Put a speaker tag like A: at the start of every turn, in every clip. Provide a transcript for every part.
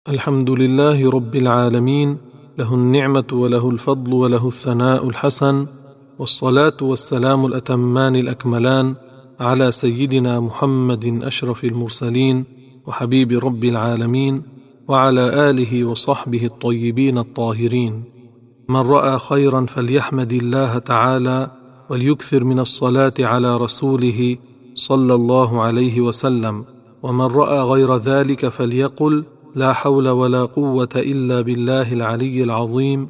A: الحمد لله رب العالمين، له النعمة وله الفضل وله الثناء الحسن، والصلاة والسلام الأتمان الأكملان على سيدنا محمد أشرف المرسلين وحبيب رب العالمين، وعلى آله وصحبه الطيبين الطاهرين. من رأى خيرا فليحمد الله تعالى وليكثر من الصلاة على رسوله صلى الله عليه وسلم، ومن رأى غير ذلك فليقل لا حول ولا قوة إلا بالله العلي العظيم،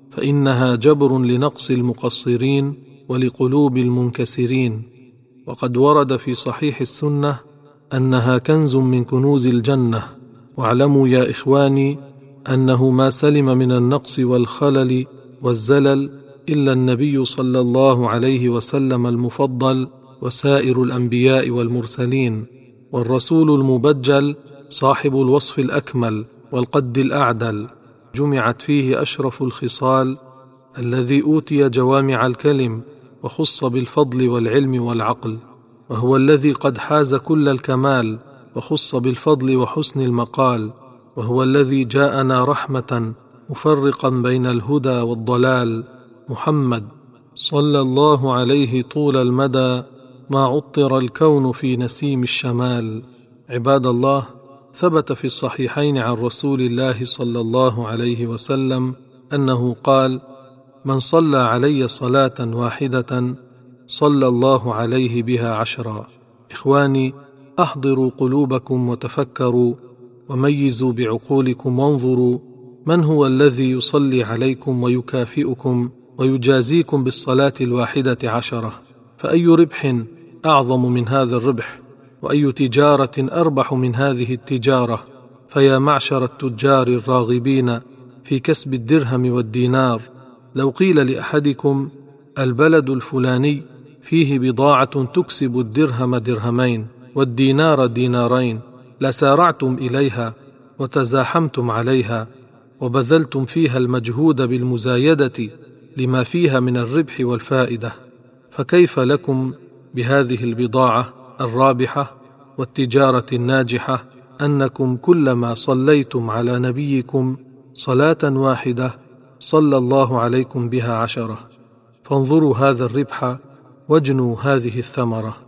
A: فإنها جبر لنقص المقصرين ولقلوب المنكسرين. وقد ورد في صحيح السنة أنها كنز من كنوز الجنة. واعلموا يا إخواني أنه ما سلم من النقص والخلل والزلل إلا النبي صلى الله عليه وسلم المفضل وسائر الأنبياء والمرسلين، والرسول المبجل صاحب الوصف الأكمل والقد الأعدل، جمعت فيه أشرف الخصال، الذي أوتي جوامع الكلم وخص بالفضل والعلم والعقل، وهو الذي قد حاز كل الكمال وخص بالفضل وحسن المقال، وهو الذي جاءنا رحمة مفرقا بين الهدى والضلال، محمد صلى الله عليه طول المدى ما عطر الكون في نسيم الشمال. عباد الله، ثبت في الصحيحين عن رسول الله صلى الله عليه وسلم أنه قال: من صلى علي صلاة واحدة صلى الله عليه بها 10. إخواني، أحضروا قلوبكم وتفكروا وميزوا بعقولكم وانظروا من هو الذي يصلي عليكم ويكافئكم ويجازيكم بالصلاة الواحدة 10. فأي ربح أعظم من هذا الربح؟ وأي تجارة أربح من هذه التجارة؟ فيا معشر التجار الراغبين في كسب الدرهم والدينار، لو قيل لأحدكم البلد الفلاني فيه بضاعة تكسب الدرهم درهمين والدينار دينارين، لسارعتم إليها وتزاحمتم عليها وبذلتم فيها المجهود بالمزايدة لما فيها من الربح والفائدة. فكيف لكم بهذه البضاعة الرابحة والتجارة الناجحة أنكم كلما صليتم على نبيكم صلاة واحدة صلى الله عليكم بها 10؟ فانظروا هذا الربح واجنوا هذه الثمرة.